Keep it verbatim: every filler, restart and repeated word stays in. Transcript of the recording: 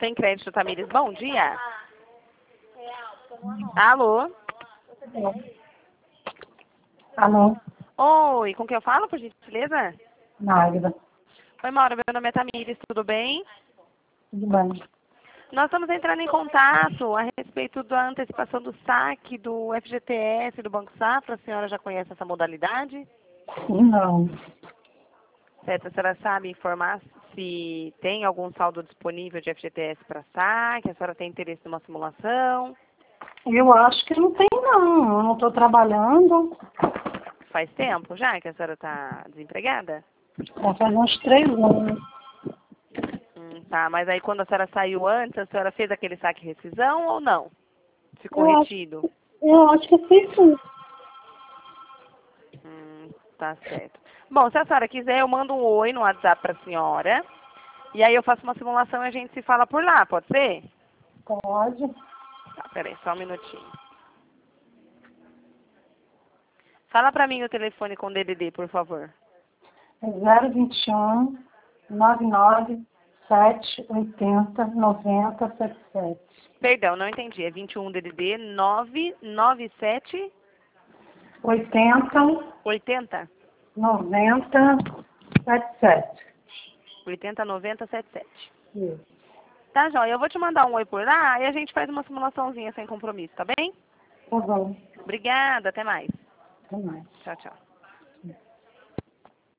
Sem crédito, Tamires. Bom dia. Alô? Alô? Oi, com quem eu falo, por gentileza? Magda. Oi, Maura, meu nome é Tamires, tudo bem? Tudo bem? Nós estamos entrando em contato a respeito da antecipação do saque do F G T S do Banco Safra. A senhora já conhece essa modalidade? Não. Certo, a senhora sabe informar se tem algum saldo disponível de F G T S para saque? A senhora tem interesse numa simulação? Eu acho que não tem, não. Eu não estou trabalhando. Faz tempo já que a senhora está desempregada? Já faz uns três anos. Hum, tá, mas aí quando a senhora saiu antes, a senhora fez aquele saque rescisão ou não? Ficou Eu acho, retido? eu acho que sim, sim. Hum, tá certo. Bom, se a senhora quiser, eu mando um oi no WhatsApp para a senhora. E aí eu faço uma simulação e a gente se fala por lá, pode ser? Pode. Tá, peraí, só um minutinho. Fala pra mim o telefone com D D D, por favor. É zero vinte e um, nove nove sete oitenta noventa setenta e sete. Perdão, não entendi. É vinte e um D D D nove nove sete oitenta oitenta noventa setenta e sete. oitenta noventa setenta e sete. Isso. Tá, Joia? Eu vou te mandar um oi por lá e a gente faz uma simulaçãozinha sem compromisso, tá bem? Tá bom. Obrigada, até mais. Até mais. Tchau, tchau.